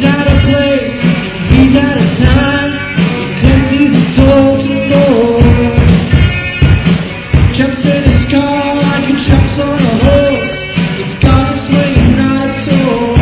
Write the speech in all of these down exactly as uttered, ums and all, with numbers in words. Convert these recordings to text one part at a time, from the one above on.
He's out of place, he's out of time. He claims he's a Baltimore. Jumps in his car like he jumps on a horse. It's got a swinging, not a tour.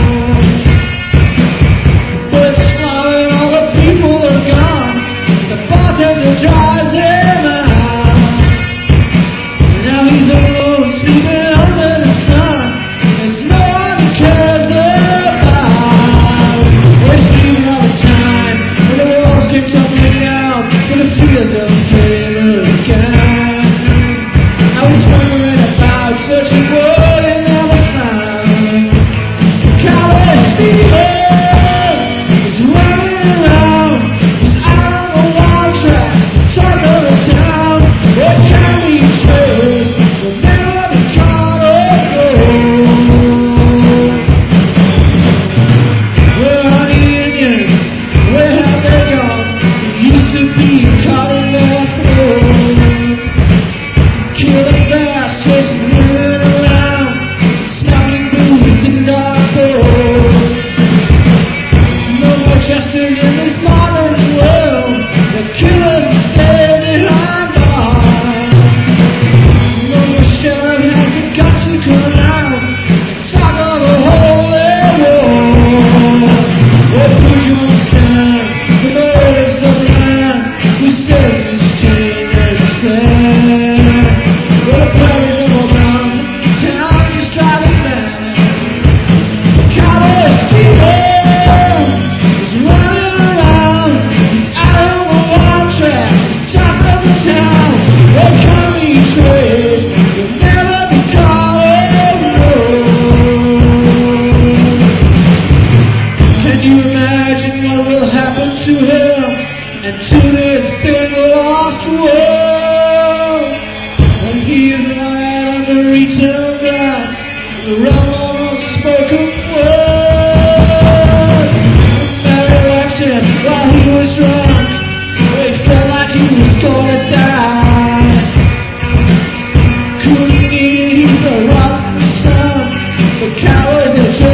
Bullets flying, all the people are gone. The bartender drives him out. Now he's alone, sleeping under the sun. There's no one he cares about. Wasting all the time when the walls keep tumbling down, when the fields of famous gone. I was wondering about searching what I never found. Cowboy Steven is running around. He's out on the wild tracks, talk of the town. What can we trade? We'll never be caught or gold. Where are the Indians? Where have they gone? They used to be caught in their throat. Kill the fast, chasing women around, smoking booze in dark roads. No more Chester in this modern world. The killers stay behind bars. No more sheriff has the guts to come out and talk of a holy war. What do you understand? The murders of the man who says his chain is sad. What a party of a mountain town is driving mad. Cowboy Steven is running around. He's out on the wild track, top of the town. What can we trade? We'll never be caught or road. Can you imagine what will happen to him and to this big lost world? When he is lying under eternal grass, the realm of unspoken word. Mary left him while he was drunk. It felt like he was gonna die. Couldn't eat the rotten sun. The cowards that